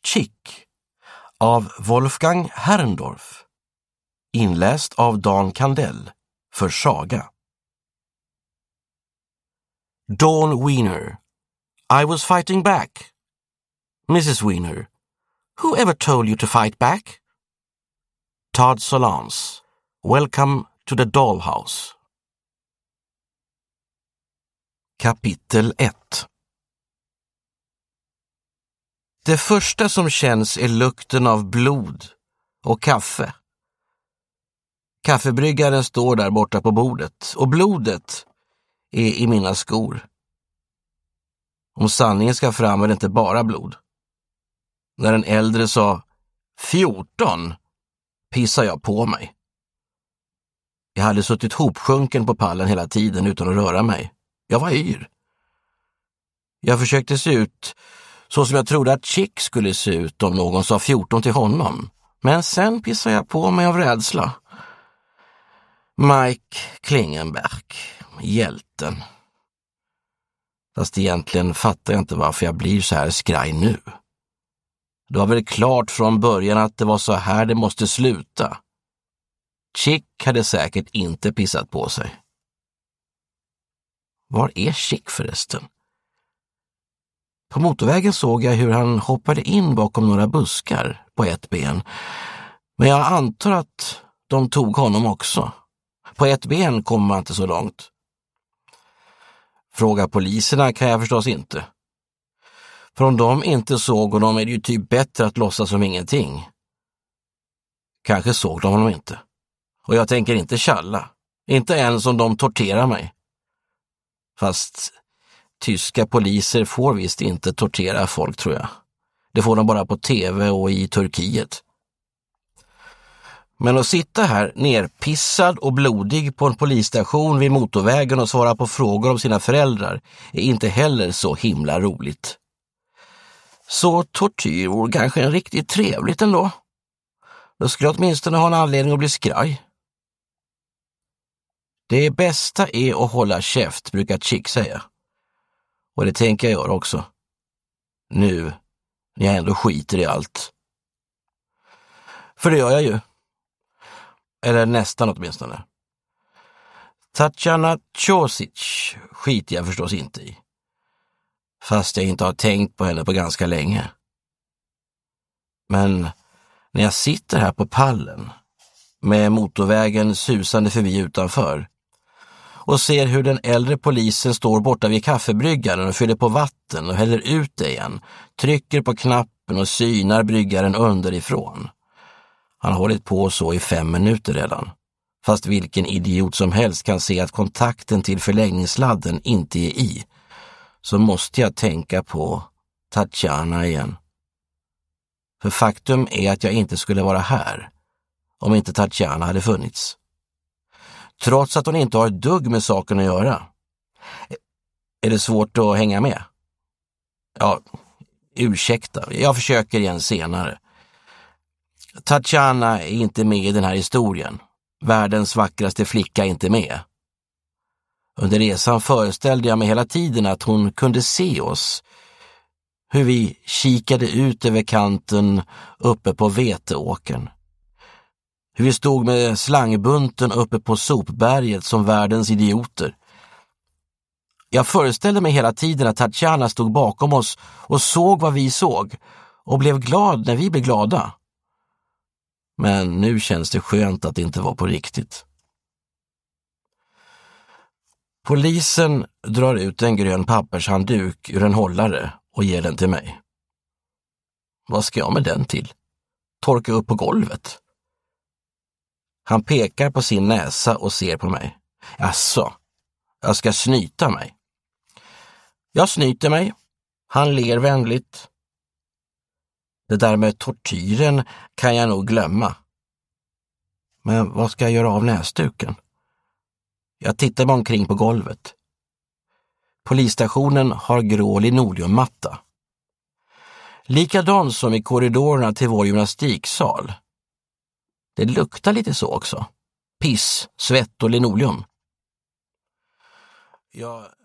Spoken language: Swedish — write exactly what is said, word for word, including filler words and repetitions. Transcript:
Chick av Wolfgang Herrndorf. Inläst av Dan Kandell för Saga. Dawn Wiener. I was fighting back. Missus Wiener. Who ever told you to fight back? Todd Solondz. Welcome to the dollhouse. Kapitel ett. Det första som känns är lukten av blod och kaffe. Kaffebryggaren står där borta på bordet och blodet är i mina skor. Om sanningen ska fram är det inte bara blod. När en äldre sa fjorton pissar jag på mig. Jag hade suttit hopsjunken på pallen hela tiden utan att röra mig. Jag var yr. Jag försökte se ut så som jag trodde att Chick skulle se ut om någon sa fjorton till honom. Men sen pissade jag på mig av rädsla. Mike Klingenberg, hjälten. Fast egentligen fattar jag inte varför jag blir så här skraj nu. Det var väl klart från början att det var så här det måste sluta. Chick hade säkert inte pissat på sig. Var är Chick förresten? På motorvägen såg jag hur han hoppade in bakom några buskar på ett ben. Men jag antar att de tog honom också. På ett ben kommer man inte så långt. Fråga poliserna kan jag förstås inte. För om de inte såg honom är det ju typ bättre att låtsas som ingenting. Kanske såg de honom inte. Och jag tänker inte tjalla. Inte ens om de torterar mig. Fast tyska poliser får visst inte tortera folk, tror jag. Det får de bara på tv och i Turkiet. Men att sitta här nerpissad och blodig på en polisstation vid motorvägen och svara på frågor om sina föräldrar är inte heller så himla roligt. Så tortyr vore kanske en riktigt trevligt ändå. Då skulle jag åtminstone ha en anledning att bli skraj. Det bästa är att hålla käft, brukar Chick säga. Och det tänker jag göra också. Nu, när jag ändå skiter i allt. För det gör jag ju. Eller nästan åtminstone. Tatjana Chosic skiter jag förstås inte i. Fast jag inte har tänkt på henne på ganska länge. Men när jag sitter här på pallen med motorvägen susande förbi utanför och ser hur den äldre polisen står borta vid kaffebryggaren och fyller på vatten och häller ut det igen, trycker på knappen och synar bryggaren underifrån. Han har hållit på så i fem minuter redan. Fast vilken idiot som helst kan se att kontakten till förläggningssladden inte är i. Så måste jag tänka på Tatjana igen. För faktum är att jag inte skulle vara här om inte Tatjana hade funnits. Trots att hon inte har ett dugg med saken att göra. Är det svårt att hänga med? Ja, ursäkta. Jag försöker igen senare. Tatjana är inte med i den här historien. Världens vackraste flicka är inte med. Under resan föreställde jag mig hela tiden att hon kunde se oss. Hur vi kikade ut över kanten uppe på veteåkern. Hur vi stod med slangbunten uppe på sopberget som världens idioter. Jag föreställde mig hela tiden att Tatjana stod bakom oss och såg vad vi såg och blev glad när vi blev glada. Men nu känns det skönt att det inte var på riktigt. Polisen drar ut en grön pappershandduk ur en hållare och ger den till mig. Vad ska jag med den till? Torka upp på golvet. Han pekar på sin näsa och ser på mig. Asså, jag ska snyta mig. Jag snyter mig. Han ler vänligt. Det där med tortyren kan jag nog glömma. Men vad ska jag göra av näsduken? Jag tittar mig omkring på golvet. Polisstationen har grå linoleummatta. Likadan som i korridorerna till vår gymnastiksal. Det luktar lite så också. Piss, svett och linoleum. Jag